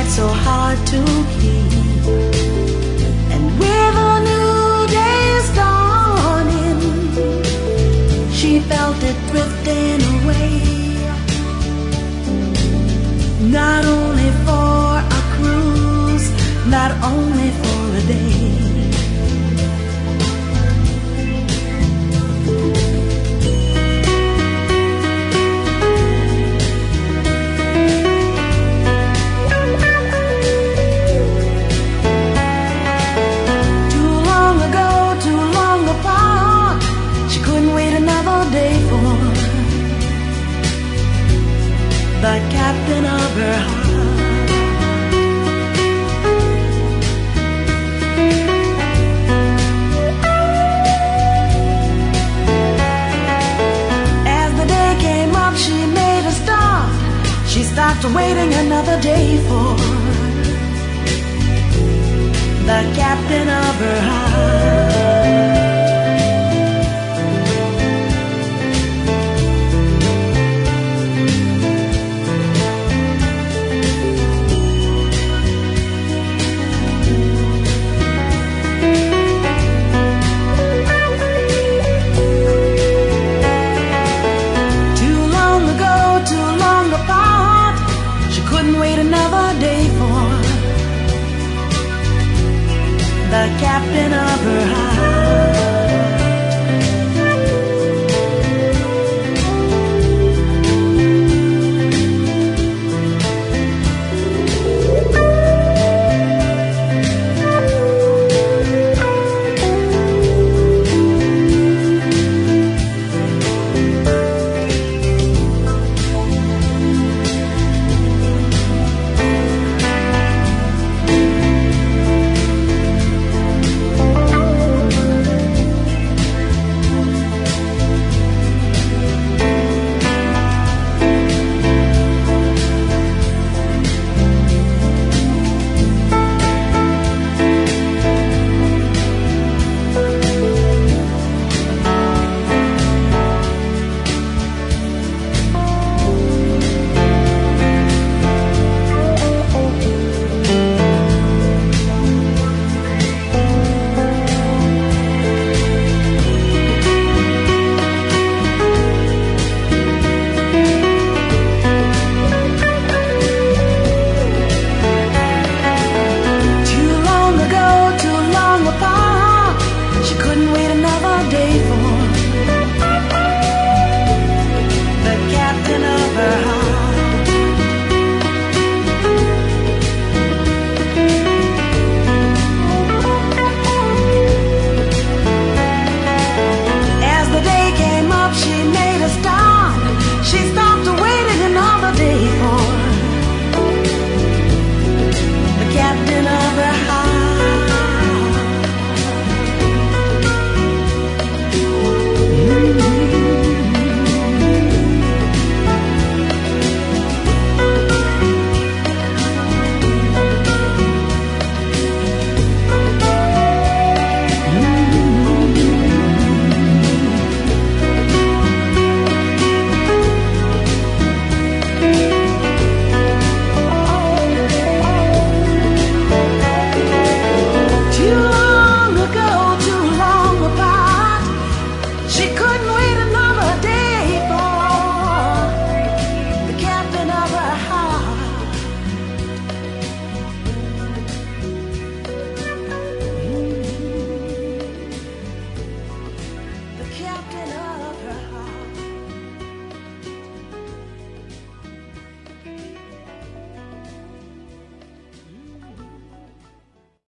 that's so hard to keep. And with a new day's dawning, she felt it drifting away. Not only for a cruise, not only for a day. The captain of her heart. As the day came up, she made a start. She stopped waiting another day for the captain of her heart.